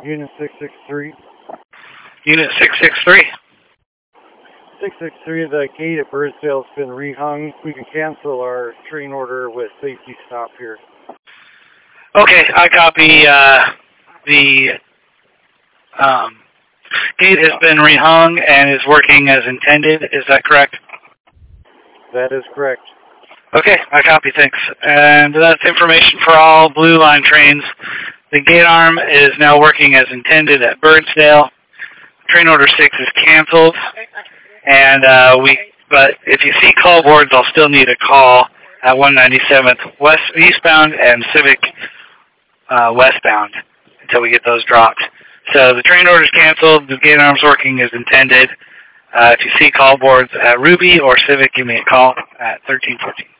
Unit 663. Unit 663. 663, the gate at Birdsdale's been rehung. We can cancel our train order with safety stop here. Okay, I copy. The gate has been rehung and is working as intended. Is that correct? That is correct. Okay, I copy, thanks. And that's information for all Blue Line trains. The gate arm is now working as intended at Birdsdale. Train order 6 is canceled. And but if you see call boards, I'll still need a call at 197th eastbound and Civic westbound until we get those dropped. So the train order is canceled. The gate arm's working as intended. If you see call boards at Ruby or Civic, give me a call at 1314.